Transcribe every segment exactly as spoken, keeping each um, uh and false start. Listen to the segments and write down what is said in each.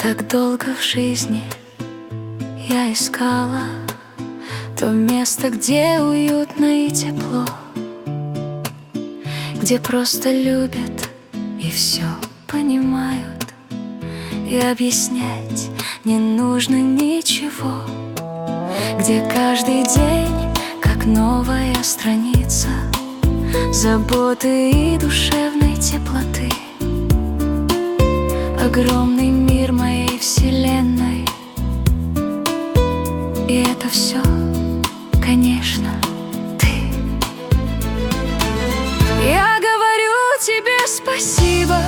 Так долго в жизни я искала то место, где уютно и тепло, где просто любят и все понимают, и объяснять не нужно ничего, где каждый день как новая страница заботы и душевной теплоты. Огромный мир моей вселенной, и это все, конечно, ты. Я говорю тебе спасибо,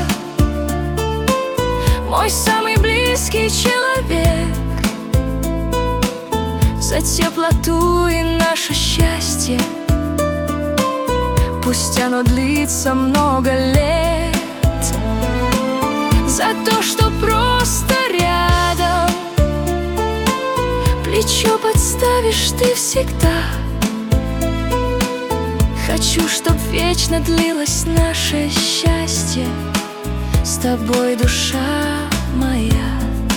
мой самый близкий человек, за теплоту и наше счастье. Пусть оно длится много лет, за то, что просто рядом плечо подставишь ты всегда. Хочу, чтоб вечно длилось наше счастье с тобой, душа моя.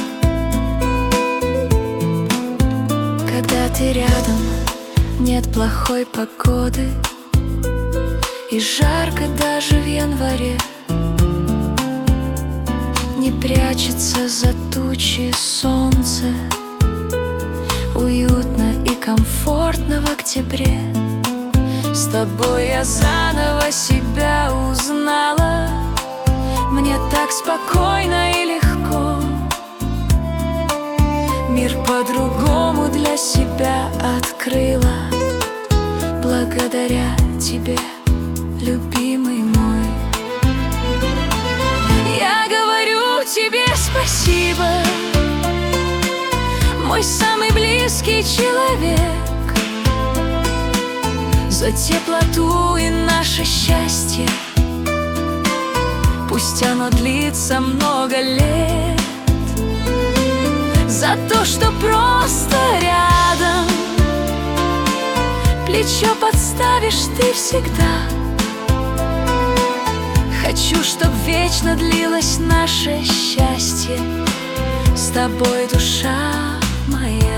Когда ты рядом, нет плохой погоды, и жарко даже в январе. Не прячется за тучи солнце, уютно и комфортно в октябре. С тобой я заново себя узнала, мне так спокойно и легко. Мир по-другому для себя открыла, благодаря тебе, любимый мой. Я говорю тебе спасибо, мой самый близкий человек, за теплоту и наше счастье. Пусть оно длится много лет, за то, что просто рядом плечо подставишь ты всегда. Хочу, чтоб вечно длилось наше счастье с тобой, душа моя.